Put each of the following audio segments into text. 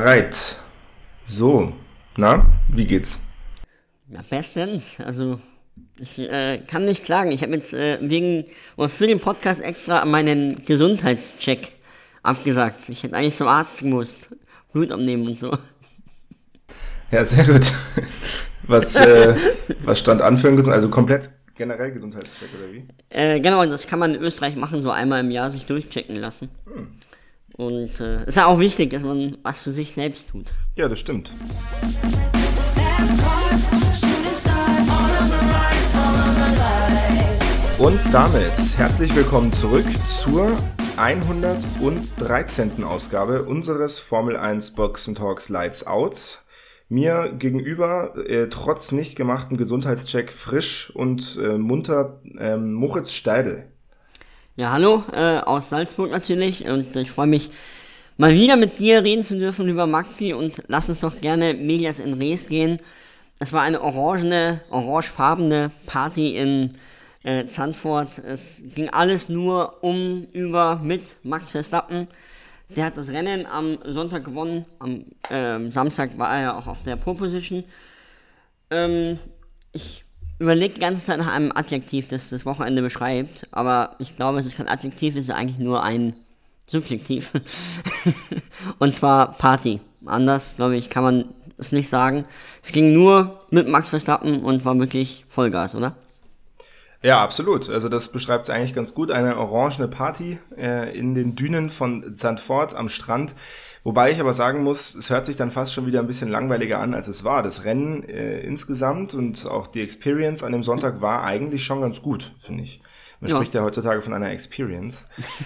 bereit. So, na, wie geht's? Ja, bestens. Also, ich kann nicht klagen. Ich habe jetzt für den Podcast extra meinen Gesundheitscheck abgesagt. Ich hätte eigentlich zum Arzt gemusst. Blut abnehmen und so. Ja, sehr gut. Was stand an für ein Gesundheitscheck? Also komplett generell Gesundheitscheck oder wie? Genau, das kann man in Österreich machen, so einmal im Jahr sich durchchecken lassen. Und ist ja auch wichtig, dass man was für sich selbst tut. Ja, das stimmt. Und damit herzlich willkommen zurück zur 113. Ausgabe unseres Formel 1 Boxen Talks Lights Out. Mir gegenüber, trotz nicht gemachten Gesundheitscheck, frisch und munter, Moritz Steidl. Ja, hallo, aus Salzburg natürlich, und ich freue mich, mal wieder mit dir reden zu dürfen über Maxi, und lass uns doch gerne Medias in Res gehen. Es war eine orangefarbene Party in Zandvoort. Es ging alles nur mit Max Verstappen. Der hat das Rennen am Sonntag gewonnen, am Samstag war er ja auch auf der Pole Position. Ich überlege die ganze Zeit nach einem Adjektiv, das das Wochenende beschreibt, aber ich glaube, es ist kein Adjektiv, es ist eigentlich nur ein Subjektiv. Und zwar Party. Anders, glaube ich, kann man es nicht sagen. Es ging nur mit Max Verstappen und war wirklich Vollgas, oder? Ja, absolut. Also das beschreibt es eigentlich ganz gut. Eine orangene Party in den Dünen von Zandvoort am Strand. Wobei ich aber sagen muss, es hört sich dann fast schon wieder ein bisschen langweiliger an, als es war. Das Rennen insgesamt und auch die Experience an dem Sonntag war eigentlich schon ganz gut, finde ich. Man spricht ja heutzutage von einer Experience.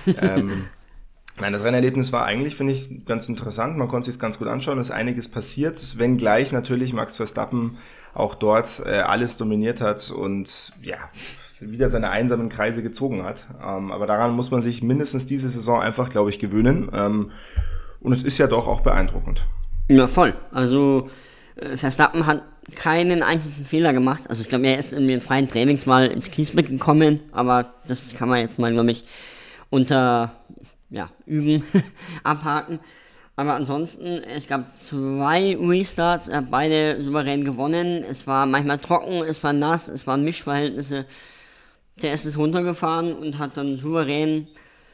Nein, das Rennerlebnis war eigentlich, finde ich, ganz interessant. Man konnte sich es ganz gut anschauen. Es ist einiges passiert, wenngleich natürlich Max Verstappen auch dort alles dominiert hat und ja, wieder seine einsamen Kreise gezogen hat. Aber daran muss man sich mindestens diese Saison einfach, glaube ich, gewöhnen. Und es ist ja doch auch beeindruckend. Ja, voll. Also Verstappen hat keinen einzigen Fehler gemacht. Also ich glaube, er ist in den freien Trainings mal ins Kiesbett gekommen, aber das kann man jetzt mal, glaube ich, unter Üben abhaken. Aber ansonsten, es gab 2 Restarts, er hat beide souverän gewonnen. Es war manchmal trocken, es war nass, es waren Mischverhältnisse. Der ist es runtergefahren und hat dann souverän,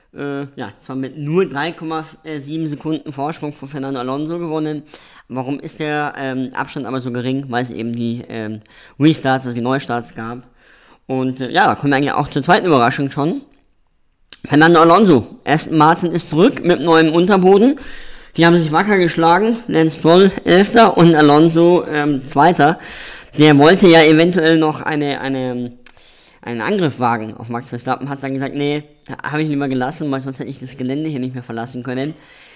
zwar mit nur 3,7 Sekunden Vorsprung von Fernando Alonso gewonnen. Warum ist der Abstand aber so gering? Weil es eben die Restarts, also die Neustarts gab. Und da kommen wir eigentlich auch zur zweiten Überraschung schon. Fernando Alonso, Aston Martin ist zurück mit neuem Unterboden. Die haben sich wacker geschlagen. Lance Stroll 11. und Alonso 2. Der wollte ja eventuell noch einen Angriff wagen auf Max Verstappen, hat dann gesagt, nee, habe ich lieber gelassen, weil sonst hätte ich das Gelände hier nicht mehr verlassen können.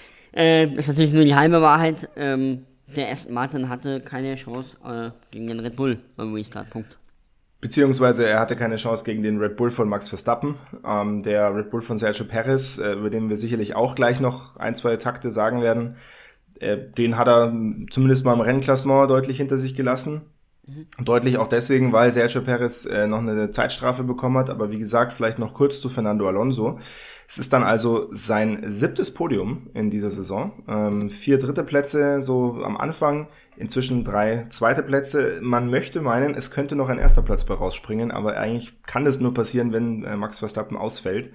Ist natürlich nur die halbe Wahrheit. Der Aston Martin hatte keine Chance gegen den Red Bull beim Restart-Punkt. Beziehungsweise er hatte keine Chance gegen den Red Bull von Max Verstappen. Der Red Bull von Sergio Perez, über den wir sicherlich auch gleich noch 1-2 Takte sagen werden, den hat er zumindest mal im Rennklassement deutlich hinter sich gelassen. Deutlich auch deswegen, weil Sergio Perez noch eine Zeitstrafe bekommen hat. Aber wie gesagt, vielleicht noch kurz zu Fernando Alonso. Es ist dann also sein 7. Podium in dieser Saison. 4 dritte Plätze so am Anfang, inzwischen 3 zweite Plätze. Man möchte meinen, es könnte noch ein 1. Platz bei rausspringen, aber eigentlich kann das nur passieren, wenn Max Verstappen ausfällt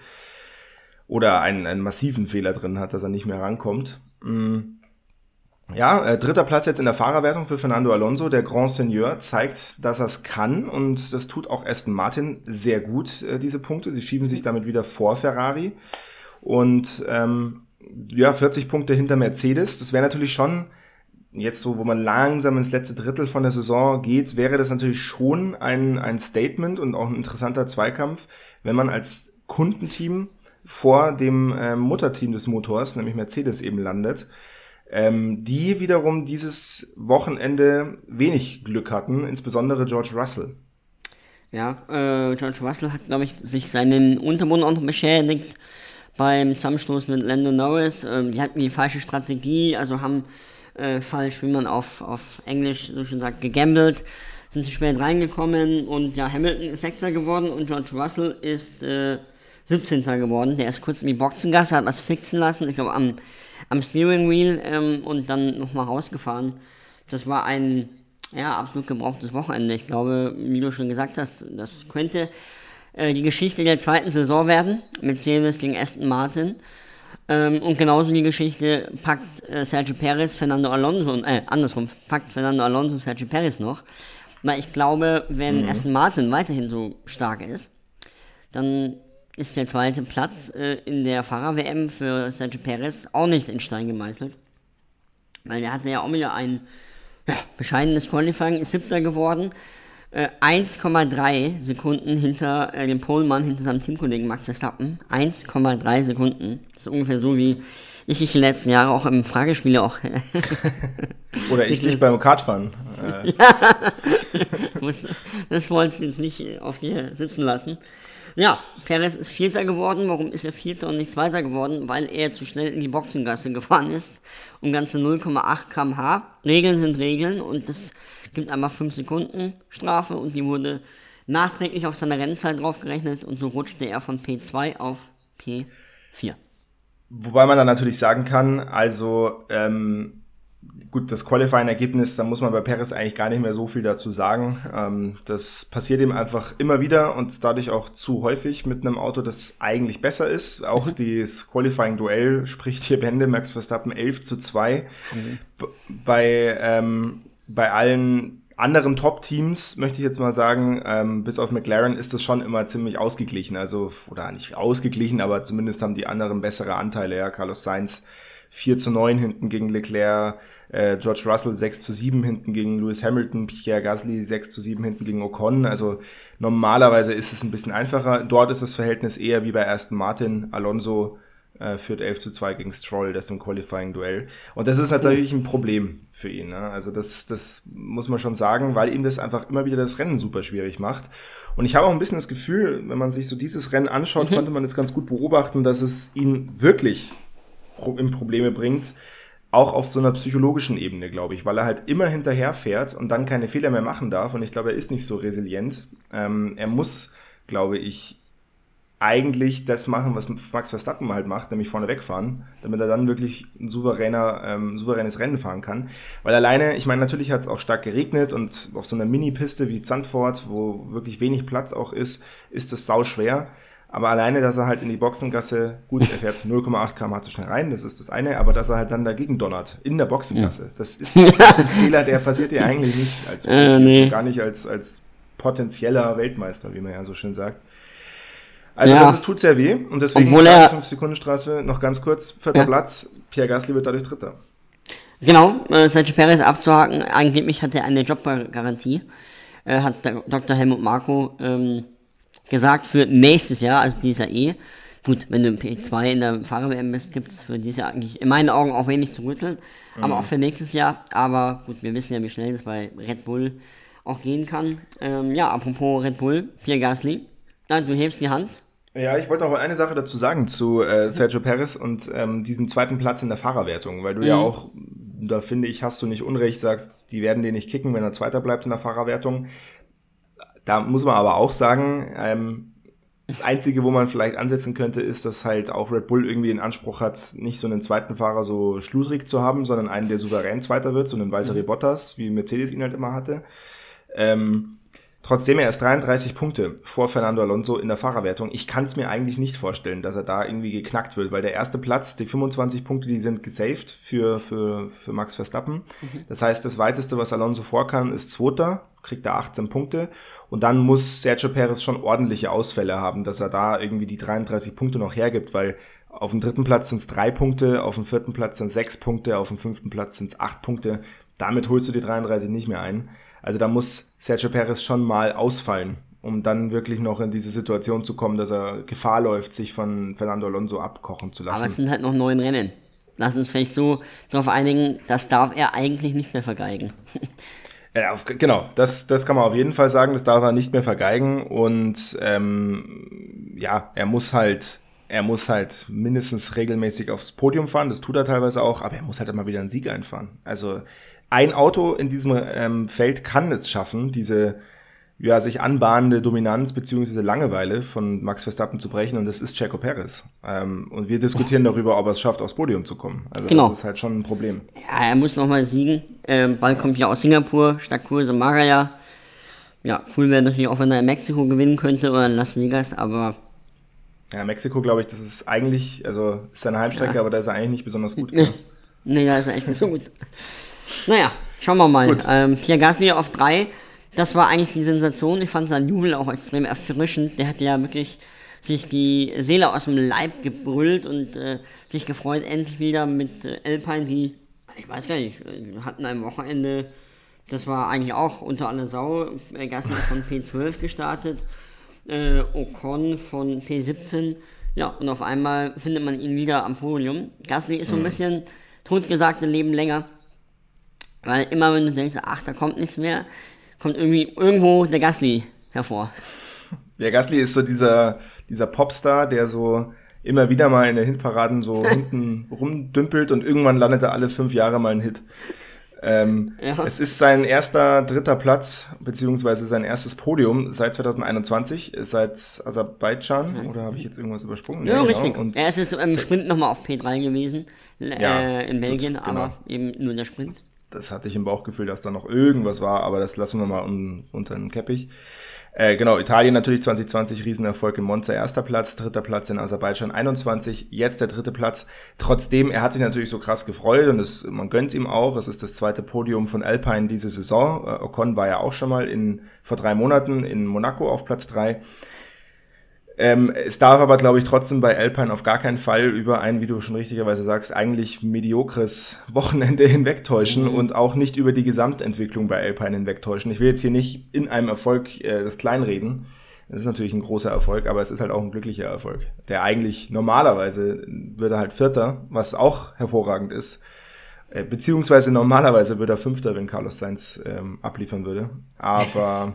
oder einen massiven Fehler drin hat, dass er nicht mehr rankommt. Ja, 3. Platz jetzt in der Fahrerwertung für Fernando Alonso. Der Grand Seigneur zeigt, dass er es kann, und das tut auch Aston Martin sehr gut, diese Punkte. Sie schieben sich damit wieder vor Ferrari und 40 Punkte hinter Mercedes. Das wäre natürlich schon, jetzt so, wo man langsam ins letzte Drittel von der Saison geht, wäre das natürlich schon ein Statement und auch ein interessanter Zweikampf, wenn man als Kundenteam vor dem Mutterteam des Motors, nämlich Mercedes, eben landet. Die wiederum dieses Wochenende wenig Glück hatten, insbesondere George Russell. Ja, George Russell hat, glaube ich, sich seinen Unterboden auch noch beschädigt beim Zusammenstoß mit Lando Norris. Die hatten die falsche Strategie, also haben falsch, wie man auf Englisch so schön sagt, gegambelt, sind zu spät reingekommen, und ja, Hamilton ist 6. geworden und George Russell ist 17. geworden. Der ist kurz in die Boxengasse, hat was fixen lassen. Ich glaube, am am Steering Wheel und dann nochmal rausgefahren. Das war ein absolut gebrauchtes Wochenende. Ich glaube, wie du schon gesagt hast, das könnte die Geschichte der zweiten Saison werden. Mercedes gegen Aston Martin. Und genauso die Geschichte packt Sergio Perez, Fernando Alonso, packt Fernando Alonso Sergio Perez noch. Weil ich glaube, wenn Aston Martin weiterhin so stark ist, dann ist der zweite Platz in der Fahrer-WM für Sergio Perez auch nicht in Stein gemeißelt. Weil er hatte ja auch wieder ein bescheidenes Qualifying, ist 7. geworden. 1,3 Sekunden hinter dem Polemann, hinter seinem Teamkollegen Max Verstappen. 1,3 Sekunden. Das ist ungefähr so, wie ich die letzten Jahre auch im Fragespiele auch... Oder ich dich beim Kartfahren. Das wolltest du jetzt nicht auf dir sitzen lassen. Ja, Perez ist 4. geworden. Warum ist er 4. und nicht 2. geworden? Weil er zu schnell in die Boxengasse gefahren ist. Um ganze 0,8 km/h. Regeln sind Regeln und das gibt einmal 5 Sekunden Strafe und die wurde nachträglich auf seine Rennzeit draufgerechnet und so rutschte er von P2 auf P4. Wobei man dann natürlich sagen kann, also gut, das Qualifying-Ergebnis, da muss man bei Perez eigentlich gar nicht mehr so viel dazu sagen. Das passiert ihm einfach immer wieder und dadurch auch zu häufig mit einem Auto, das eigentlich besser ist. Auch das Qualifying-Duell spricht hier Bände, Max Verstappen 11:2. Bei allen anderen Top-Teams, möchte ich jetzt mal sagen, bis auf McLaren ist das schon immer ziemlich ausgeglichen. Also, oder nicht ausgeglichen, aber zumindest haben die anderen bessere Anteile. Ja, Carlos Sainz 4:9 hinten gegen Leclerc, George Russell 6:7 hinten gegen Lewis Hamilton, Pierre Gasly 6:7 hinten gegen Ocon. Also normalerweise ist es ein bisschen einfacher. Dort ist das Verhältnis eher wie bei Aston Martin. Alonso führt 11:2 gegen Stroll, das im Qualifying-Duell. Und das ist natürlich ein Problem für ihn. Ne? Also das muss man schon sagen, weil ihm das einfach immer wieder das Rennen super schwierig macht. Und ich habe auch ein bisschen das Gefühl, wenn man sich so dieses Rennen anschaut, konnte man das ganz gut beobachten, dass es ihn wirklich in Probleme bringt, auch auf so einer psychologischen Ebene, glaube ich, weil er halt immer hinterher fährt und dann keine Fehler mehr machen darf. Und ich glaube, er ist nicht so resilient. Er muss, glaube ich, eigentlich das machen, was Max Verstappen halt macht, nämlich vorne wegfahren, damit er dann wirklich ein souveränes Rennen fahren kann. Weil alleine, ich meine, natürlich hat es auch stark geregnet und auf so einer Mini-Piste wie Zandvoort, wo wirklich wenig Platz auch ist das sau schwer. Aber alleine, dass er halt in die Boxengasse, gut, er fährt 0,8 km/h zu schnell rein, das ist das eine, aber dass er halt dann dagegen donnert, in der Boxengasse, das ist ein Fehler, der passiert ja eigentlich nicht als Profi, gar nicht als potenzieller Weltmeister, wie man ja so schön sagt. Also das tut sehr weh und deswegen 5-Sekunden-Strafe noch ganz kurz, 4. Platz, Pierre Gasly wird dadurch 3. Genau, Sergio Perez abzuhaken, angeblich hat er eine Jobgarantie, hat Dr. Helmut Marko gesagt für nächstes Jahr, also dieser gut, wenn du im P2 in der Fahrer-WM bist, gibt es für dieses Jahr eigentlich in meinen Augen auch wenig zu rütteln, aber auch für nächstes Jahr, aber gut, wir wissen ja, wie schnell das bei Red Bull auch gehen kann. Apropos Red Bull, Pierre Gasly, du hebst die Hand. Ja, ich wollte noch eine Sache dazu sagen zu Sergio Perez und diesem 2. Platz in der Fahrerwertung, weil du ja auch, da finde ich, hast du nicht Unrecht, sagst, die werden den nicht kicken, wenn er 2. bleibt in der Fahrerwertung. Da muss man aber auch sagen, das Einzige, wo man vielleicht ansetzen könnte, ist, dass halt auch Red Bull irgendwie den Anspruch hat, nicht so einen zweiten Fahrer so schludrig zu haben, sondern einen, der souverän Zweiter wird, so einen Valtteri Bottas, wie Mercedes ihn halt immer hatte. Trotzdem, er ist 33 Punkte vor Fernando Alonso in der Fahrerwertung. Ich kann es mir eigentlich nicht vorstellen, dass er da irgendwie geknackt wird, weil der erste Platz, die 25 Punkte, die sind gesaved für Max Verstappen. Das heißt, das weiteste, was Alonso vor kann, ist 2., kriegt er 18 Punkte. Und dann muss Sergio Perez schon ordentliche Ausfälle haben, dass er da irgendwie die 33 Punkte noch hergibt, weil auf dem 3. Platz sind es 3 Punkte, auf dem 4. Platz sind es 6 Punkte, auf dem 5. Platz sind es 8 Punkte. Damit holst du die 33 nicht mehr ein. Also da muss Sergio Perez schon mal ausfallen, um dann wirklich noch in diese Situation zu kommen, dass er Gefahr läuft, sich von Fernando Alonso abkochen zu lassen. Aber es sind halt noch 9 Rennen. Lass uns vielleicht so darauf einigen, das darf er eigentlich nicht mehr vergeigen. Ja, genau, das kann man auf jeden Fall sagen, das darf er nicht mehr vergeigen und er muss halt mindestens regelmäßig aufs Podium fahren, das tut er teilweise auch, aber er muss halt immer wieder einen Sieg einfahren. Also ein Auto in diesem Feld kann es schaffen, diese ja, sich anbahnende Dominanz bzw. Langeweile von Max Verstappen zu brechen, und das ist Checo Perez. Und wir diskutieren darüber, ob er es schafft, aufs Podium zu kommen. Also Genau. Das ist halt schon ein Problem. Ja, er muss nochmal siegen. Ball kommt ja aus Singapur, statt Kurse Maraya. Ja, cool wäre natürlich auch, wenn er in Mexiko gewinnen könnte oder in Las Vegas, aber... Ja, Mexiko, glaube ich, das ist eigentlich, also ist seine Heimstrecke, aber da ist er eigentlich nicht besonders gut. Nee, da ist er echt nicht so gut. Naja, schauen wir mal. Pierre Gasly auf 3. Das war eigentlich die Sensation. Ich fand seinen Jubel auch extrem erfrischend. Der hat ja wirklich sich die Seele aus dem Leib gebrüllt und sich gefreut, endlich wieder mit Alpine, die, ich weiß gar nicht, hatten ein Wochenende, das war eigentlich auch unter aller Sau. Gasly von P12 gestartet, Ocon von P17. Ja, und auf einmal findet man ihn wieder am Podium. Gasly ist so ein bisschen totgesagte Leben länger. Weil immer wenn du denkst, ach, da kommt nichts mehr, kommt irgendwo der Gasly hervor. Der Gasly ist so dieser Popstar, der so immer wieder mal in den Hitparaden so hinten rumdümpelt und irgendwann landet er alle 5 Jahre mal ein Hit. Es ist sein erster 3. Platz, beziehungsweise sein erstes Podium seit 2021, seit Aserbaidschan, oder habe ich jetzt irgendwas übersprungen? Ja, genau. richtig. Und er ist im Sprint nochmal auf P3 gewesen, in Belgien, gut, genau. aber eben nur der Sprint. Das hatte ich im Bauchgefühl, dass da noch irgendwas war, aber das lassen wir mal unter den Teppich. Genau, Italien natürlich 2020, Riesenerfolg in Monza, 1. Platz, 3. Platz in Aserbaidschan 21, jetzt der 3. Platz. Trotzdem, er hat sich natürlich so krass gefreut und man gönnt ihm auch. Es ist das 2. Podium von Alpine diese Saison. Ocon war ja auch schon mal vor 3 Monaten in Monaco auf Platz 3. Es darf aber, glaube ich, trotzdem bei Alpine auf gar keinen Fall über ein, wie du schon richtigerweise sagst, eigentlich mediokres Wochenende hinwegtäuschen und auch nicht über die Gesamtentwicklung bei Alpine hinwegtäuschen. Ich will jetzt hier nicht in einem Erfolg das kleinreden. Das ist natürlich ein großer Erfolg, aber es ist halt auch ein glücklicher Erfolg. Der eigentlich normalerweise würde halt 4., was auch hervorragend ist, beziehungsweise normalerweise würde er 5., wenn Carlos Sainz abliefern würde. Aber...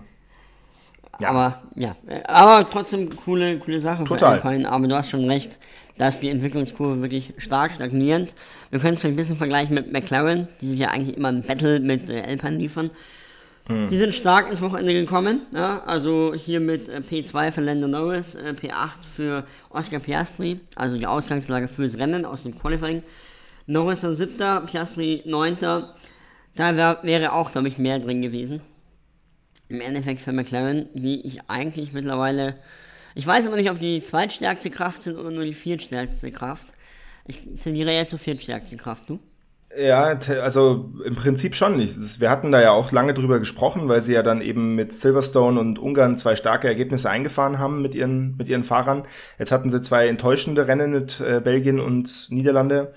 Ja. Aber trotzdem coole Sache Total. für Alpine, aber du hast schon recht, da ist die Entwicklungskurve wirklich stark stagnierend. Wir können es ein bisschen vergleichen mit McLaren, die sich ja eigentlich immer ein Battle mit Alpine liefern. Die sind stark ins Wochenende gekommen, ja, also hier mit P2 für Lando Norris, P8 für Oscar Piastri, also die Ausgangslage fürs Rennen aus dem Qualifying. Norris dann 7., Piastri 9., da wäre auch, glaube ich, mehr drin gewesen. Im Endeffekt für McLaren, die ich eigentlich mittlerweile, ich weiß aber nicht, ob die zweitstärkste Kraft sind oder nur die viertstärkste Kraft. Ich tendiere eher zur viertstärksten Kraft, du? Ja, also im Prinzip schon nicht. Wir hatten da ja auch lange drüber gesprochen, weil sie ja dann eben mit Silverstone und Ungarn 2 starke Ergebnisse eingefahren haben mit ihren Fahrern. Jetzt hatten sie 2 enttäuschende Rennen mit Belgien und Niederlande.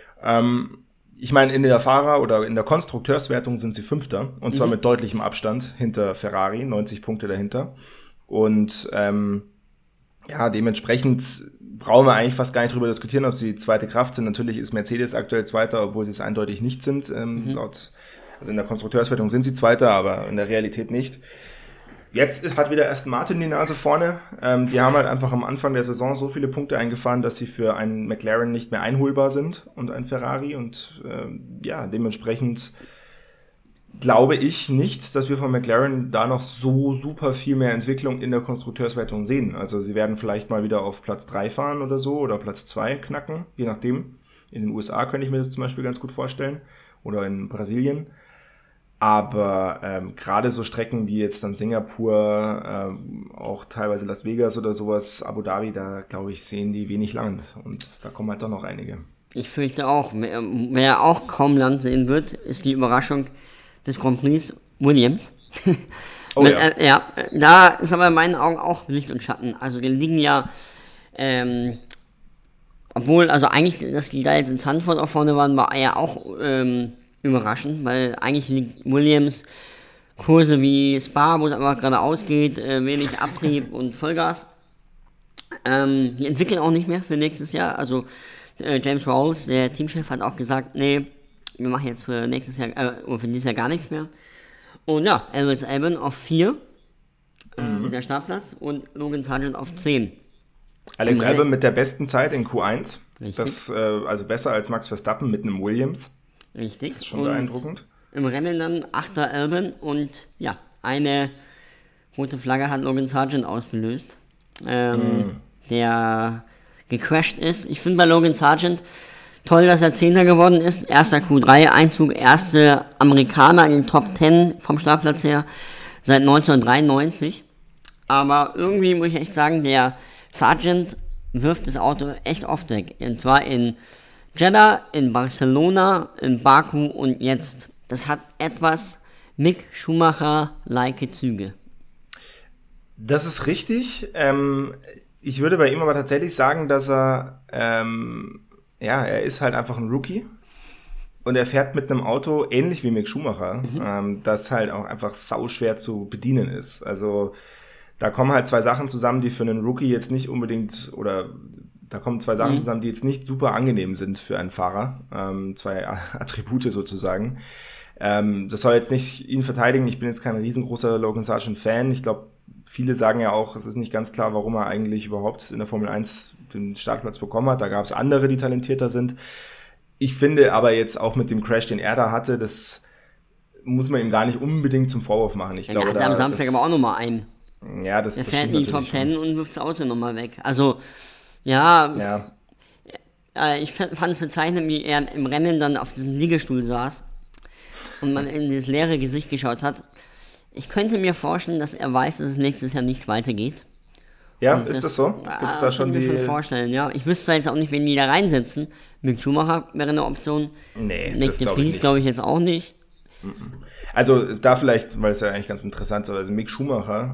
Ich meine, in der Fahrer- oder in der Konstrukteurswertung sind sie 5. Und zwar mit deutlichem Abstand hinter Ferrari, 90 Punkte dahinter. Und dementsprechend brauchen wir eigentlich fast gar nicht drüber diskutieren, ob sie die zweite Kraft sind. Natürlich ist Mercedes aktuell 2., obwohl sie es eindeutig nicht sind. Also in der Konstrukteurswertung sind sie 2., aber in der Realität nicht. Jetzt hat wieder Aston Martin die Nase vorne. Die haben halt einfach am Anfang der Saison so viele Punkte eingefahren, dass sie für einen McLaren nicht mehr einholbar sind und ein Ferrari. Und dementsprechend glaube ich nicht, dass wir von McLaren da noch so super viel mehr Entwicklung in der Konstrukteurswertung sehen. Also sie werden vielleicht mal wieder auf Platz 3 fahren oder so oder Platz 2 knacken, je nachdem. In den USA könnte ich mir das zum Beispiel ganz gut vorstellen oder in Brasilien. Aber gerade so Strecken wie jetzt dann Singapur, auch teilweise Las Vegas oder sowas, Abu Dhabi, da glaube ich, sehen die wenig lang. Und da kommen halt doch noch einige. Ich fürchte auch, wer auch kaum Land sehen wird, ist die Überraschung des Grand Prix Williams. Oh da ist aber in meinen Augen auch Licht und Schatten. Also die liegen ja, obwohl, also eigentlich, dass die da jetzt in Zandvoort auch vorne waren, war ja auch überraschend, weil eigentlich liegt Williams Kurse wie Spa, wo es aber geradeaus geht, wenig Abrieb und Vollgas. Die entwickeln auch nicht mehr für nächstes Jahr. Also James Rawls, der Teamchef, hat auch gesagt, nee, wir machen jetzt für nächstes Jahr oder für dieses Jahr gar nichts mehr. Und ja, Alex Albon auf 4, der Startplatz, und Logan Sargent auf 10. Alex Albon mit der besten Zeit in Q1. Richtig. Das also besser als Max Verstappen mit einem Williams. Richtig. Das ist schon beeindruckend. Im Rennen dann 8. Albon und ja, eine rote Flagge hat Logan Sargent ausgelöst, der gecrashed ist. Ich finde bei Logan Sargent toll, dass er Zehnter geworden ist. Erster Q3-Einzug, erste Amerikaner in den Top 10 vom Startplatz her seit 1993. Aber irgendwie muss ich echt sagen, der Sargent wirft das Auto echt oft weg. Und zwar in Jeddah, in Barcelona, in Baku und jetzt. Das hat etwas Mick Schumacher-like Züge. Das ist richtig. Ich würde bei ihm aber tatsächlich sagen, dass er ist halt einfach ein Rookie und er fährt mit einem Auto ähnlich wie Mick Schumacher, das halt auch einfach sauschwer zu bedienen ist. Also da kommen halt zwei Sachen zusammen, die für einen Rookie jetzt nicht unbedingt, oder da kommen zwei Sachen zusammen, die jetzt nicht super angenehm sind für einen Fahrer. Zwei Attribute sozusagen. Das soll jetzt nicht ihn verteidigen. Ich bin jetzt kein riesengroßer Logan Sargent-Fan. Ich glaube, viele sagen ja auch, es ist nicht ganz klar, warum er eigentlich überhaupt in der Formel 1 den Startplatz bekommen hat. Da gab es andere, die talentierter sind. Ich finde aber jetzt auch mit dem Crash, den er da hatte, das muss man ihm gar nicht unbedingt zum Vorwurf machen. Ich glaube, er hat am Samstag aber auch nochmal einen. Ja, das er fährt in die Top 10 und wirft das Auto nochmal weg. Also, ich fand es bezeichnend, wie er im Rennen dann auf diesem Liegestuhl saß und man in das leere Gesicht geschaut hat. Ich könnte mir vorstellen, dass er weiß, dass es nächstes Jahr nicht weitergeht. Ja, und ist das so? Gibt's da schon die... Ich kann mir schon vorstellen, ja. Ich wüsste jetzt auch nicht, wen die da reinsetzen. Mick Schumacher wäre eine Option. Nee, Nick de Vries glaube ich jetzt auch nicht. Also da vielleicht, weil es ja eigentlich ganz interessant ist, also Mick Schumacher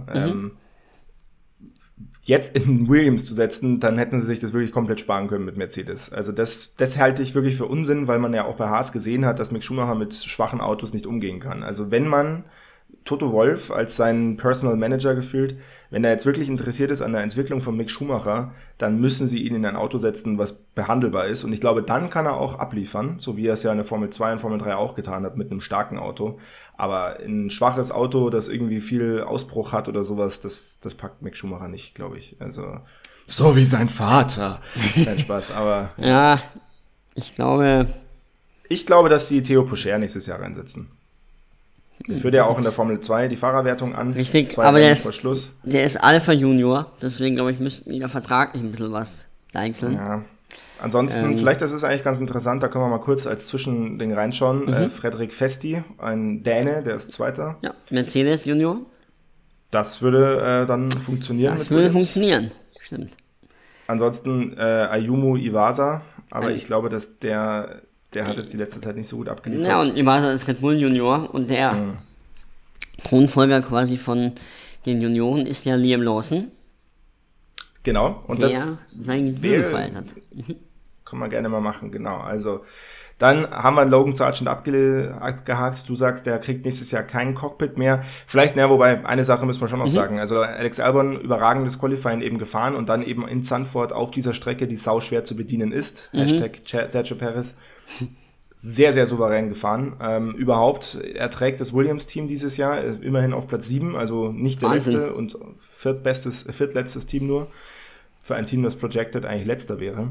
jetzt in Williams zu setzen, dann hätten sie sich das wirklich komplett sparen können mit Mercedes. Also das halte ich wirklich für Unsinn, weil man ja auch bei Haas gesehen hat, dass Mick Schumacher mit schwachen Autos nicht umgehen kann. Also wenn man Toto Wolff als seinen Personal Manager gefühlt, wenn er jetzt wirklich interessiert ist an der Entwicklung von Mick Schumacher, dann müssen sie ihn in ein Auto setzen, was behandelbar ist. Und ich glaube, dann kann er auch abliefern, so wie er es ja in der Formel 2 und Formel 3 auch getan hat, mit einem starken Auto. Aber ein schwaches Auto, das irgendwie viel Ausbruch hat oder sowas, das packt Mick Schumacher nicht, glaube ich. Also so wie sein Vater. Kein Spaß, aber... Ja, ich glaube, dass sie Theo Pourchaire nächstes Jahr reinsetzen. Ich führe ja auch in der Formel 2 die Fahrerwertung an. Richtig, aber der ist Alpha Junior, deswegen glaube ich, müssten die da vertraglich ein bisschen was deichseln. Ja, ansonsten, vielleicht ist es eigentlich ganz interessant, da können wir mal kurz als Zwischending reinschauen. Frederik Vesti, ein Däne, der ist Zweiter. Ja, Mercedes Junior. Das würde dann funktionieren. Das würde funktionieren, stimmt. Ansonsten Ayumu Iwasa, aber ich glaube, dass der hat jetzt die letzte Zeit nicht so gut abgeliefert. Ja, und Iwasa ist Red Bull Junior und der Thronfolger quasi von den Junioren ist ja Liam Lawson. Genau. Und der sein Gebühr gefeiert hat. Kann man gerne mal machen, genau. Also dann haben wir Logan Sargent abgehakt. Du sagst, der kriegt nächstes Jahr kein Cockpit mehr. Vielleicht, wobei, eine Sache müssen wir schon noch sagen. Also Alex Albon, überragendes Qualifying eben gefahren und dann eben in Zandvoort auf dieser Strecke, die sauschwer zu bedienen ist. Hashtag Sergio Perez. Sehr, sehr souverän gefahren. Überhaupt, er trägt das Williams-Team dieses Jahr, immerhin auf Platz 7, also nicht der letzte und viertletztes Team nur. Für ein Team, das projected eigentlich letzter wäre.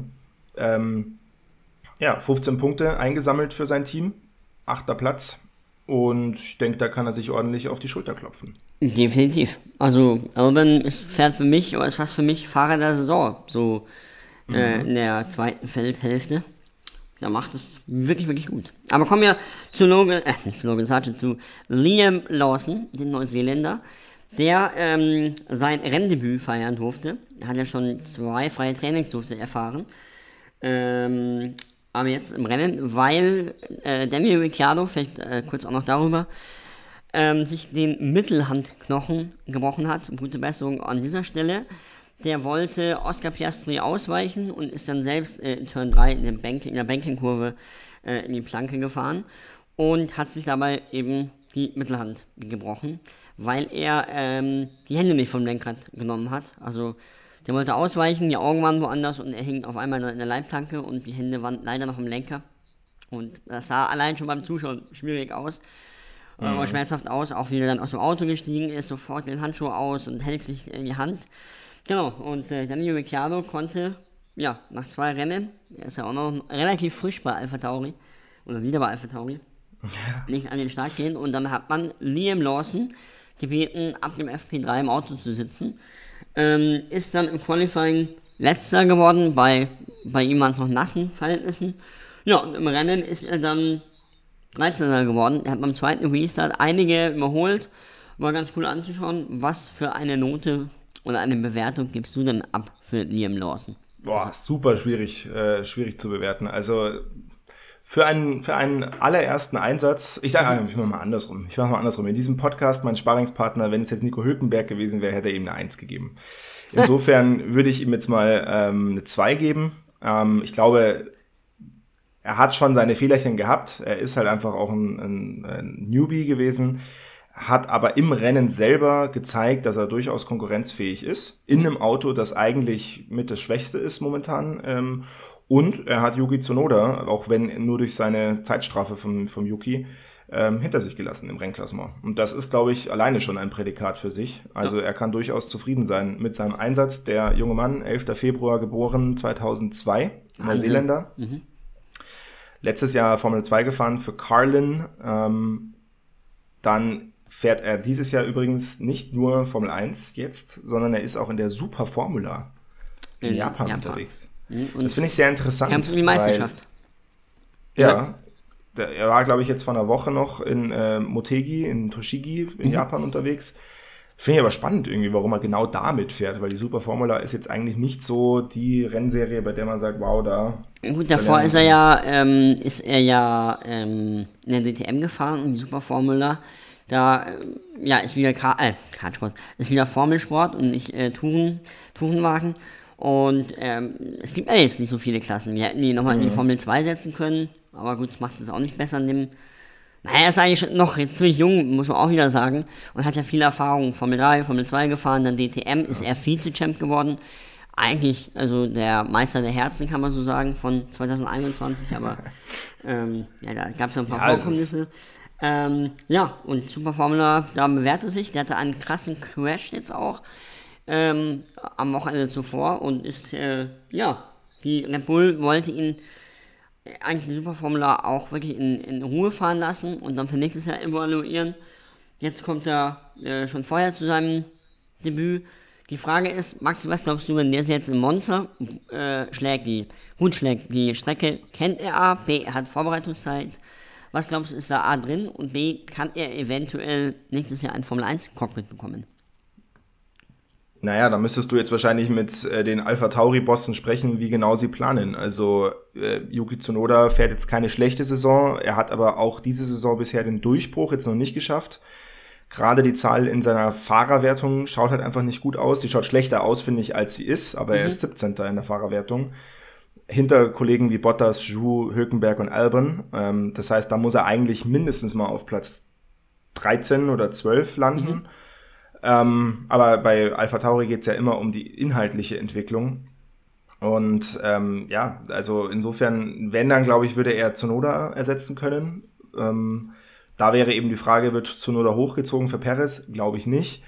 15 Punkte eingesammelt für sein Team, 8. Platz. Und ich denke, da kann er sich ordentlich auf die Schulter klopfen. Definitiv. Also Albon ist fast für mich Fahrer der Saison, so in der zweiten Feldhälfte. Der macht es wirklich, wirklich gut. Aber kommen wir zu zu Liam Lawson, den Neuseeländer, der sein Renndebüt feiern durfte. Er hat ja schon 2 freie Trainings erfahren. Aber jetzt im Rennen, weil Daniel Ricciardo, vielleicht kurz auch noch darüber, sich den Mittelhandknochen gebrochen hat. Gute Besserung an dieser Stelle. Der wollte Oscar Piastri ausweichen und ist dann selbst in Turn 3 in der Banking-Kurve in die Planke gefahren und hat sich dabei eben die Mittelhand gebrochen, weil er die Hände nicht vom Lenkrad genommen hat. Also der wollte ausweichen, die Augen waren woanders und er hing auf einmal in der Leitplanke und die Hände waren leider noch im Lenker. Und das sah allein schon beim Zuschauen schwierig aus. Schmerzhaft aus, auch wie er dann aus dem Auto gestiegen ist, sofort den Handschuh aus und hält sich in die Hand. Genau, und Daniel Ricciardo konnte, nach 2 Rennen, er ist ja auch noch relativ frisch bei AlphaTauri, oder wieder bei AlphaTauri, nicht an den Start gehen. Und dann hat man Liam Lawson gebeten, ab dem FP3 im Auto zu sitzen. Ist dann im Qualifying Letzter geworden, bei ihm waren es noch nassen Verhältnissen. Ja, und im Rennen ist er dann 13. geworden. Er hat beim zweiten Restart einige überholt. War ganz cool anzuschauen. Was für eine Note oder eine Bewertung gibst du denn ab für Liam Lawson? Boah, super schwierig zu bewerten. Also für einen allerersten Einsatz, ich mache mal andersrum. In diesem Podcast, mein Sparringspartner, wenn es jetzt Nico Hülkenberg gewesen wäre, hätte er ihm eine 1 gegeben. Insofern würde ich ihm jetzt mal eine 2 geben. Ich glaube, er hat schon seine Fehlerchen gehabt. Er ist halt einfach auch ein Newbie gewesen, hat aber im Rennen selber gezeigt, dass er durchaus konkurrenzfähig ist. In einem Auto, das eigentlich mit das Schwächste ist momentan. Und er hat Yuki Tsunoda, auch wenn nur durch seine Zeitstrafe vom Yuki, hinter sich gelassen im Rennklassement. Und das ist, glaube ich, alleine schon ein Prädikat für sich. Also er kann durchaus zufrieden sein mit seinem Einsatz. Der junge Mann, 11. Februar geboren, 2002, Neuseeländer. Mhm. Letztes Jahr Formel 2 gefahren für Carlin. Dann fährt er dieses Jahr übrigens nicht nur Formel 1 jetzt, sondern er ist auch in der Super Formula in Japan unterwegs. Und das finde ich sehr interessant. Kämpft um die Meisterschaft. Er war, glaube ich, jetzt vor einer Woche noch in Motegi, in Tochigi in Japan unterwegs. Finde ich aber spannend irgendwie, warum er genau damit fährt, weil die Super Formula ist jetzt eigentlich nicht so die Rennserie, bei der man sagt, wow, da... Gut, davor ist er ja in der DTM gefahren, in die Super Formula. Da ist wieder Kartsport, ist wieder Formelsport und nicht Tourenwagen. Und es gibt ja jetzt nicht so viele Klassen. Wir hätten die nochmal in die Formel 2 setzen können, aber gut, das macht es auch nicht besser in dem... er ist eigentlich noch jetzt ziemlich jung, muss man auch wieder sagen, und hat ja viel Erfahrung. Formel 3, Formel 2 gefahren, dann DTM, ist er Vize-Champ geworden. Eigentlich, also der Meister der Herzen, kann man so sagen, von 2021, aber da gab es ja ein paar Vorkommnisse. Und Super Formula, da bewährt er sich, der hatte einen krassen Crash jetzt auch am Wochenende zuvor und ist, die Red Bull wollte ihn eigentlich die Super Formula auch wirklich in Ruhe fahren lassen und dann für nächstes Jahr evaluieren. Jetzt kommt er schon vorher zu seinem Debüt. Die Frage ist, Maxi, was glaubst du, wenn der jetzt in Monza schlägt die Strecke, kennt er A, B, er hat Vorbereitungszeit. Was glaubst du, ist da A drin und B, kann er eventuell nächstes Jahr ein Formel 1 Cockpit bekommen? Naja, da müsstest du jetzt wahrscheinlich mit den AlphaTauri-Bossen sprechen, wie genau sie planen. Also Yuki Tsunoda fährt jetzt keine schlechte Saison, er hat aber auch diese Saison bisher den Durchbruch jetzt noch nicht geschafft. Gerade die Zahl in seiner Fahrerwertung schaut halt einfach nicht gut aus. Die schaut schlechter aus, finde ich, als sie ist, aber er ist 17. in der Fahrerwertung. Hinter Kollegen wie Bottas, Zhou, Hülkenberg und Albon. Das heißt, da muss er eigentlich mindestens mal auf Platz 13 oder 12 landen. Aber bei AlphaTauri geht es ja immer um die inhaltliche Entwicklung. Und also insofern, wenn dann, glaube ich, würde er Tsunoda ersetzen können. Da wäre eben die Frage, wird Tsunoda hochgezogen für Perez? Glaube ich nicht.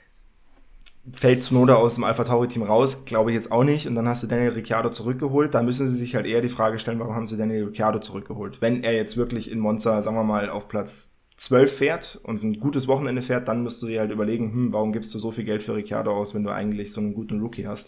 Fällt Tsunoda aus dem AlphaTauri-Team raus? Glaube ich jetzt auch nicht. Und dann hast du Daniel Ricciardo zurückgeholt. Da müssen sie sich halt eher die Frage stellen, warum haben sie Daniel Ricciardo zurückgeholt? Wenn er jetzt wirklich in Monza, sagen wir mal, auf Platz 12 fährt und ein gutes Wochenende fährt, dann musst du dir halt überlegen, warum gibst du so viel Geld für Ricciardo aus, wenn du eigentlich so einen guten Rookie hast?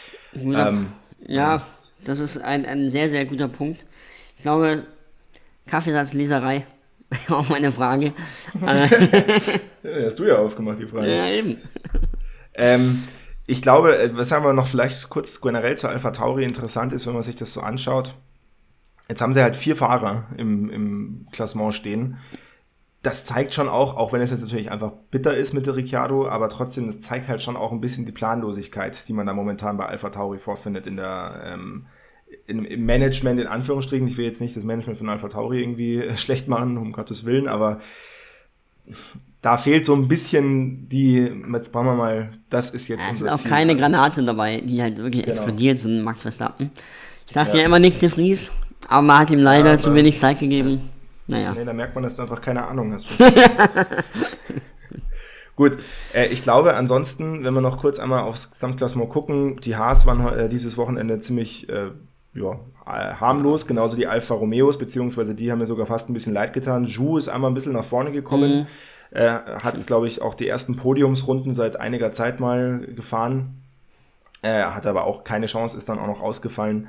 Das ist ein sehr, sehr guter Punkt. Ich glaube, Kaffeesatzleserei war auch meine Frage. Hast du ja aufgemacht, die Frage. Ja, eben. Ich glaube, was haben wir noch vielleicht kurz generell zu AlphaTauri interessant ist, wenn man sich das so anschaut. Jetzt haben sie halt 4 Fahrer im Klassement stehen. Das zeigt schon auch wenn es jetzt natürlich einfach bitter ist mit der Ricciardo, aber trotzdem, das zeigt halt schon auch ein bisschen die Planlosigkeit, die man da momentan bei AlphaTauri vorfindet im Management, in Anführungsstrichen. Ich will jetzt nicht das Management von AlphaTauri irgendwie schlecht machen, um Gottes Willen, aber da fehlt so ein bisschen jetzt brauchen wir mal, das ist jetzt unser Ziel. Es ist auch keine Granate dabei, die halt wirklich explodiert, so ein Max Verstappen. Ich dachte ja immer Nick de Vries, aber man hat ihm leider zu wenig Zeit gegeben. Naja. Nee, da merkt man, dass du einfach keine Ahnung hast. Gut, ich glaube ansonsten, wenn wir noch kurz einmal aufs Gesamtklassement gucken, die Haas waren dieses Wochenende ziemlich harmlos, genauso die Alfa Romeos, beziehungsweise die haben mir sogar fast ein bisschen leid getan. Zhou ist einmal ein bisschen nach vorne gekommen, Hat es, glaube ich, auch die ersten Podiumsrunden seit einiger Zeit mal gefahren. Hatte aber auch keine Chance, ist dann auch noch ausgefallen.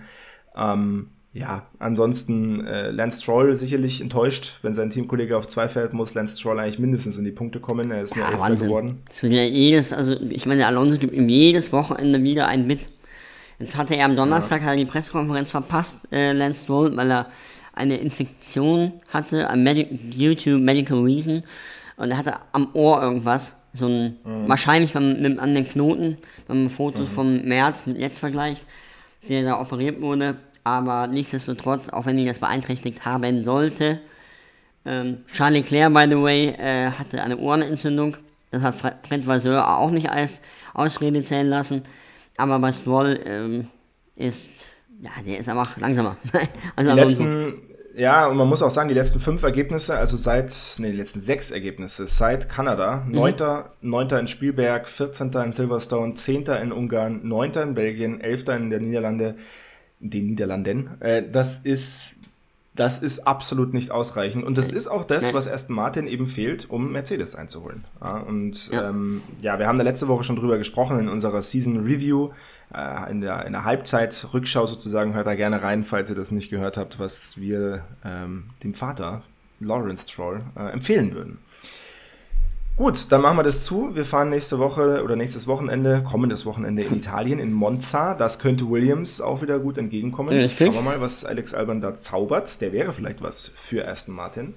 Ansonsten Lance Stroll sicherlich enttäuscht, wenn sein Teamkollege auf 2 fährt, muss Lance Stroll eigentlich mindestens in die Punkte kommen. Er ist nur Elfter geworden. Das wird ja ich meine, der Alonso gibt ihm jedes Wochenende wieder einen mit. Jetzt hatte er am Donnerstag die Pressekonferenz verpasst, Lance Stroll, weil er eine Infektion hatte, due to medical reason, und er hatte am Ohr irgendwas, wahrscheinlich man nimmt an den Knoten, wenn man Fotos vom März mit jetzt vergleicht, der da operiert wurde, aber nichtsdestotrotz, auch wenn ihn das beeinträchtigt haben sollte, Charles Leclerc, by the way, hatte eine Ohrenentzündung, das hat Fred Vasseur auch nicht als Ausrede zählen lassen, aber bei Stroll der ist einfach langsamer. Also die letzten, und man muss auch sagen, die letzten 5 Ergebnisse, also die letzten 6 Ergebnisse seit Kanada, 9. in Spielberg, 14. in Silverstone, 10. in Ungarn, 9. in Belgien, 11. in den Niederlanden, das ist absolut nicht ausreichend. Und das ist auch das, was Aston Martin eben fehlt, um Mercedes einzuholen. Wir haben da letzte Woche schon drüber gesprochen in unserer Season Review, in der Halbzeit-Rückschau sozusagen. Hört da gerne rein, falls ihr das nicht gehört habt, was wir dem Vater, Lawrence Stroll, empfehlen würden. Gut, dann machen wir das zu. Wir fahren nächstes Wochenende in Italien, in Monza. Das könnte Williams auch wieder gut entgegenkommen. Schauen wir mal, was Alex Albon da zaubert. Der wäre vielleicht was für Aston Martin.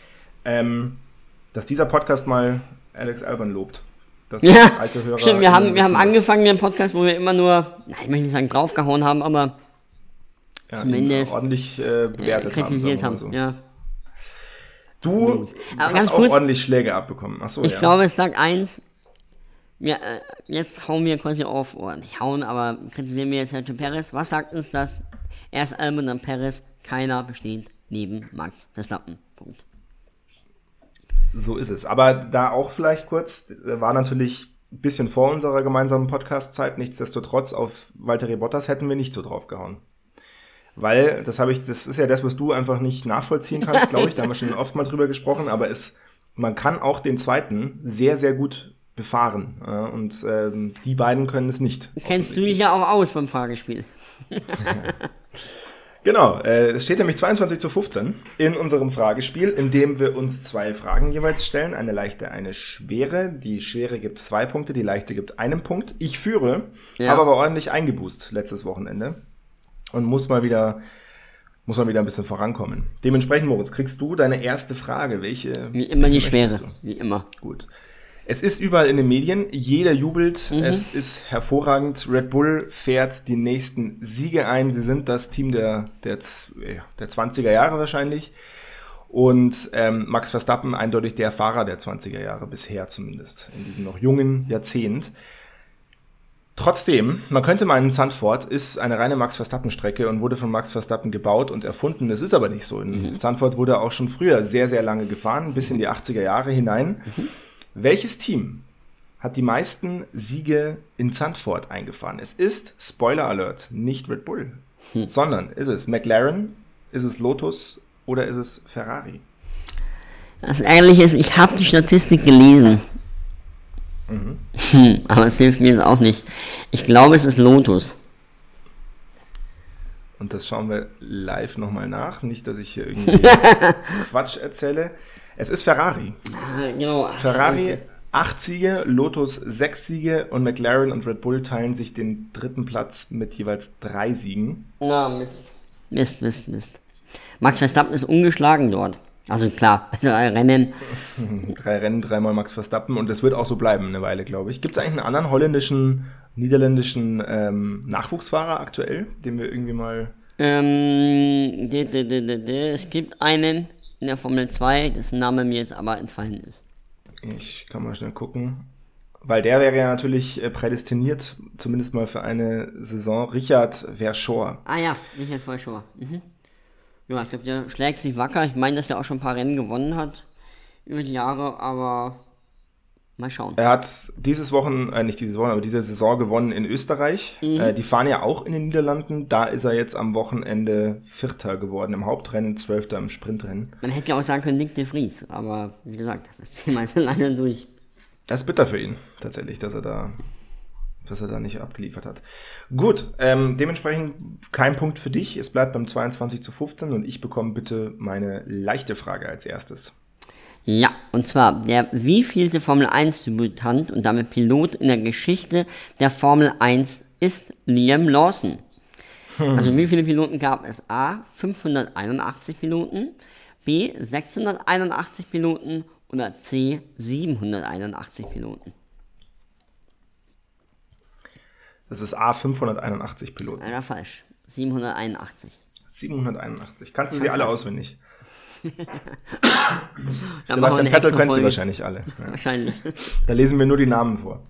Dass dieser Podcast mal Alex Albon lobt. Das alte Hörer. Stimmt, wir haben angefangen mit dem Podcast, wo wir immer nur, ich möchte nicht sagen draufgehauen haben, aber zumindest ordentlich bewertet kritisiert haben. So. Ja. Du hast auch ordentlich Schläge abbekommen. Achso, ich glaube, es lag 1. Jetzt hauen wir quasi auf, oder nicht hauen, aber kritisieren wir jetzt Sergio Perez. Was sagt uns das? Erst Albon, dann Perez. Keiner besteht neben Max Verstappen. Punkt. So ist es. Aber da auch vielleicht kurz, war natürlich ein bisschen vor unserer gemeinsamen Podcast-Zeit. Nichtsdestotrotz, auf Valtteri Bottas hätten wir nicht so drauf gehauen. Weil, das ist ja das, was du einfach nicht nachvollziehen kannst, glaube ich. Da haben wir schon oft mal drüber gesprochen. Aber man kann auch den zweiten sehr, sehr gut befahren. Und die beiden können es nicht. Kennst du dich ja auch aus beim Fahrgespiel. Genau, es steht nämlich 22:15 in unserem Fragespiel, in dem wir uns 2 Fragen jeweils stellen. Eine leichte, eine schwere. Die schwere gibt 2 Punkte, die leichte gibt 1 Punkt. Ich führe, habe aber ordentlich eingeboost letztes Wochenende. Und muss mal wieder ein bisschen vorankommen. Dementsprechend, Moritz, kriegst du deine erste Frage. Wie immer die schwere, wie immer. Gut. Es ist überall in den Medien, jeder jubelt, es ist hervorragend. Red Bull fährt die nächsten Siege ein. Sie sind das Team der 20er Jahre wahrscheinlich. Und Max Verstappen eindeutig der Fahrer der 20er Jahre, bisher zumindest, in diesem noch jungen Jahrzehnt. Trotzdem, man könnte meinen, Zandvoort ist eine reine Max Verstappen-Strecke und wurde von Max Verstappen gebaut und erfunden. Das ist aber nicht so. In Zandvoort wurde auch schon früher sehr, sehr lange gefahren, bis in die 80er Jahre hinein. Welches Team hat die meisten Siege in Zandvoort eingefahren? Es ist, Spoiler Alert, nicht Red Bull, sondern ist es McLaren, ist es Lotus oder ist es Ferrari? Das Ehrliche ist, ich habe die Statistik gelesen. Aber es hilft mir jetzt auch nicht. Ich glaube, es ist Lotus. Und das schauen wir live nochmal nach. Nicht, dass ich hier irgendwie Quatsch erzähle. Es ist Ferrari. Genau. Ferrari 8 Siege, Lotus 6 Siege und McLaren und Red Bull teilen sich den 3. Platz mit jeweils 3 Siegen. Na, Mist. Max Verstappen ist ungeschlagen dort. Also klar, 3 Rennen. 3 Rennen, 3-mal Max Verstappen und das wird auch so bleiben eine Weile, glaube ich. Gibt es eigentlich einen anderen holländischen, niederländischen Nachwuchsfahrer aktuell, den wir irgendwie mal... Es gibt einen in der Formel 2, dessen Name mir jetzt aber entfallen ist. Ich kann mal schnell gucken. Weil der wäre ja natürlich prädestiniert, zumindest mal für eine Saison. Richard Verschoor. Ah ja, Richard Verschoor. Ja, ich glaube, der schlägt sich wacker. Ich meine, dass er auch schon ein paar Rennen gewonnen hat über die Jahre, aber Mal schauen. Er hat diese Saison gewonnen in Österreich. Die fahren ja auch in den Niederlanden. Da ist er jetzt am Wochenende Vierter geworden im Hauptrennen, 12. im Sprintrennen. Man hätte ja auch sagen können, Nick de Vries, aber wie gesagt, das Thema ist leider durch. Das ist bitter für ihn, tatsächlich, dass er da nicht abgeliefert hat. Gut, dementsprechend kein Punkt für dich. Es bleibt beim 22:15 und ich bekomme bitte meine leichte Frage als erstes. Ja, und zwar, der wievielte Formel-1-Debütant und damit Pilot in der Geschichte der Formel 1 ist Liam Lawson? Also wie viele Piloten gab es? A, 581 Piloten, B, 681 Piloten oder C, 781 Piloten? Das ist A, 581 Piloten. Leider falsch. 781. 781. Kannst du sie alle auswendig? Sebastian Vettel kennt sie wahrscheinlich alle. Ja. Wahrscheinlich. Da lesen wir nur die Namen vor.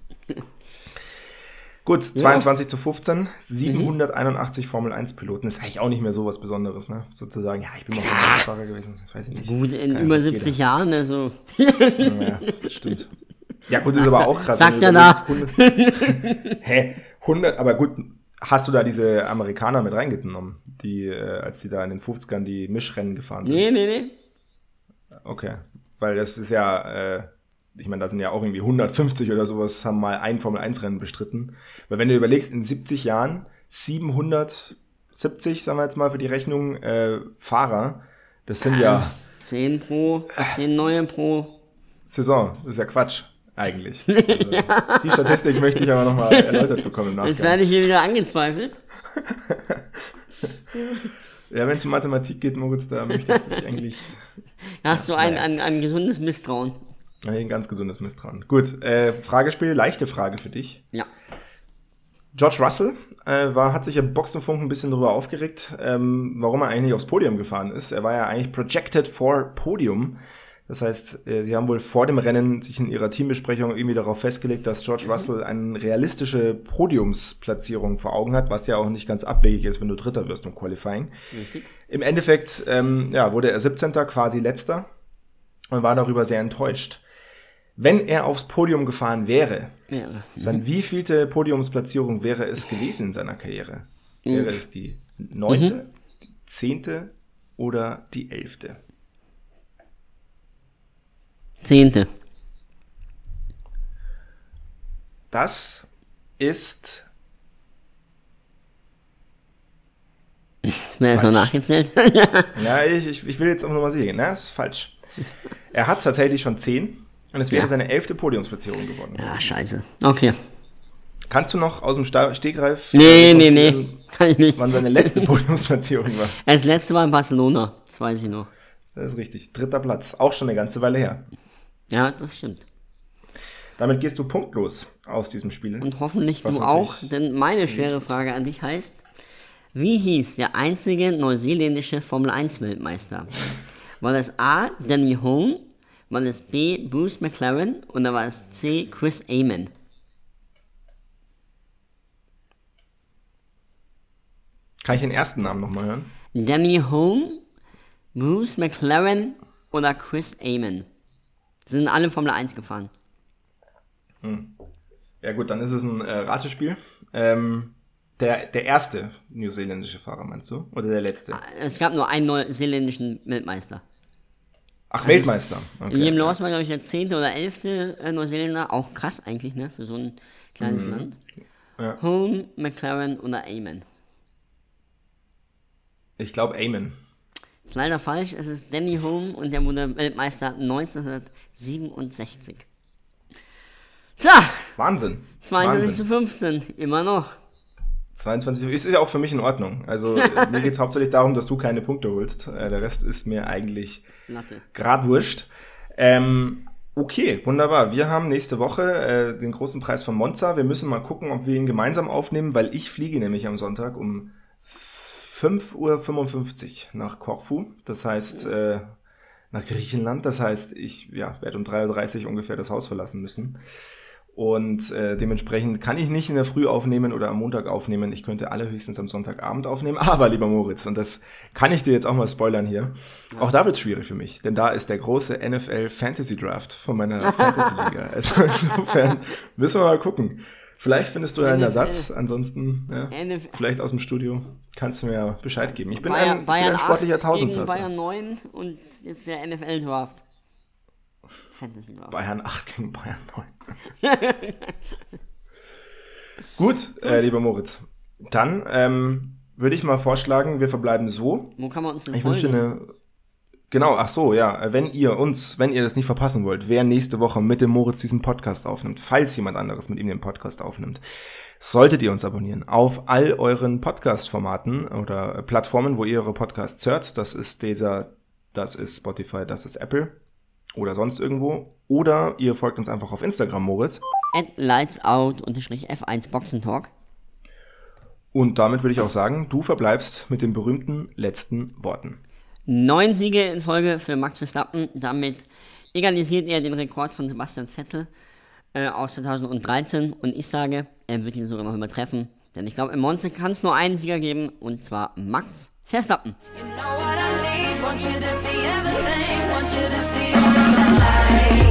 Gut, 22:15, 781 Formel-1-Piloten. Das ist eigentlich auch nicht mehr so was Besonderes, ne? Sozusagen, ja, ich bin mal Rennfahrer gewesen, das weiß ich nicht. Gut, in über 70 Jahren, also. Ja, das stimmt. Ja, gut, das ist aber auch krass. Sagt er da. 100, aber gut, hast du da diese Amerikaner mit reingenommen, die, als die da in den 50ern die Mischrennen gefahren sind? Nee. Okay, weil das ist ja, ich meine, da sind ja auch irgendwie 150 oder sowas, haben mal ein Formel-1-Rennen bestritten. Weil wenn du überlegst, in 70 Jahren 770, sagen wir jetzt mal für die Rechnung, Fahrer, das sind ja 10 neue pro Saison. Das ist ja Quatsch, eigentlich. Also, die Statistik möchte ich aber nochmal erläutert bekommen im Nachgang. Jetzt werde ich hier wieder angezweifelt. Ja, wenn es um Mathematik geht, Moritz, da möchte ich dich eigentlich... Da hast du ein gesundes Misstrauen. Ein ganz gesundes Misstrauen. Gut, Fragespiel, leichte Frage für dich. Ja. George Russell hat sich im Boxenfunk ein bisschen darüber aufgeregt, warum er eigentlich aufs Podium gefahren ist. Er war ja eigentlich projected for Podium. Das heißt, sie haben wohl vor dem Rennen sich in ihrer Teambesprechung irgendwie darauf festgelegt, dass George Russell eine realistische Podiumsplatzierung vor Augen hat, was ja auch nicht ganz abwegig ist, wenn du Dritter wirst im Qualifying. Richtig. Im Endeffekt wurde er 17., quasi Letzter, und war darüber sehr enttäuscht. Wenn er aufs Podium gefahren wäre, dann wievielte Podiumsplatzierung wäre es gewesen in seiner Karriere? Wäre es die 9., die 10. oder die 11.? 10. Das ist... Ist mir erstmal nachgezählt. Ja, ich will jetzt auch nochmal sehen. Na, das ist falsch. Er hat tatsächlich schon 10 und es wäre seine 11. Podiumsplatzierung geworden. Ja, scheiße. Okay. Kannst du noch aus dem Stegreif... Nee. Kann ich nicht. Wann seine letzte Podiumsplatzierung war? Das letzte war in Barcelona. Das weiß ich noch. Das ist richtig. 3. Platz. Auch schon eine ganze Weile her. Ja, das stimmt. Damit gehst du punktlos aus diesem Spiel. Und hoffentlich du auch, denn meine schwere Frage an dich heißt, wie hieß der einzige neuseeländische Formel-1-Weltmeister? War das A, Danny Holm, war das B, Bruce McLaren oder war es C, Chris Amon? Kann ich den ersten Namen nochmal hören? Danny Holm, Bruce McLaren oder Chris Amon? Sie sind alle Formel 1 gefahren. Ja gut, dann ist es ein Ratespiel. Der erste neuseeländische Fahrer, meinst du? Oder der letzte? Es gab nur einen neuseeländischen Weltmeister. Ach, Weltmeister. Okay. Liam Lawson war, glaube ich, der 10. oder 11. Neuseeländer. Auch krass eigentlich, ne? Für so ein kleines Land. Ja. Holm, McLaren oder Amon? Ich glaube Amon. Ist leider falsch. Es ist Danny Holm und der wurde Weltmeister 1967. Tja! Wahnsinn. 22:15. Immer noch. 22 ist ja auch für mich in Ordnung. Also mir geht es hauptsächlich darum, dass du keine Punkte holst. Der Rest ist mir eigentlich grad wurscht. Okay, wunderbar. Wir haben nächste Woche den großen Preis von Monza. Wir müssen mal gucken, ob wir ihn gemeinsam aufnehmen, weil ich fliege nämlich am Sonntag um 5:55 Uhr nach Korfu. Das heißt, nach Griechenland. Das heißt, ich werde um 3:30 Uhr ungefähr das Haus verlassen müssen. Und dementsprechend kann ich nicht in der Früh aufnehmen oder am Montag aufnehmen. Ich könnte allerhöchstens am Sonntagabend aufnehmen. Aber, lieber Moritz, und das kann ich dir jetzt auch mal spoilern hier, auch da wird es schwierig für mich. Denn da ist der große NFL Fantasy Draft von meiner Fantasy-Liga. Also insofern müssen wir mal gucken. Vielleicht findest du einen Ersatz. Ansonsten, vielleicht aus dem Studio, kannst du mir ja Bescheid geben. Ich bin ein sportlicher Tausendsasser. Bayern 9 und jetzt der NFL Draft. Fantasy Draft. Bayern 8 gegen Bayern 9. Gut, lieber Moritz. Dann würde ich mal vorschlagen, wir verbleiben so. Wo kann man uns denn Ich wünsche eine... Genau, ach so, ja. Wenn ihr das nicht verpassen wollt, wer nächste Woche mit dem Moritz diesen Podcast aufnimmt, falls jemand anderes mit ihm den Podcast aufnimmt, solltet ihr uns abonnieren auf all euren Podcast-Formaten oder Plattformen, wo ihr eure Podcasts hört. Das ist Deezer, das ist Spotify, das ist Apple oder sonst irgendwo. Oder ihr folgt uns einfach auf Instagram, Moritz. @lightsout_F1 Boxentalk. Und damit würde ich auch sagen, du verbleibst mit den berühmten letzten Worten. 9 Siege in Folge für Max Verstappen. Damit egalisiert er den Rekord von Sebastian Vettel aus 2013. Und ich sage, er wird ihn sogar noch übertreffen. Denn ich glaube, im Monza kann es nur einen Sieger geben. Und zwar Max Verstappen. You know what I need, want you to see everything, want you to see all of that light.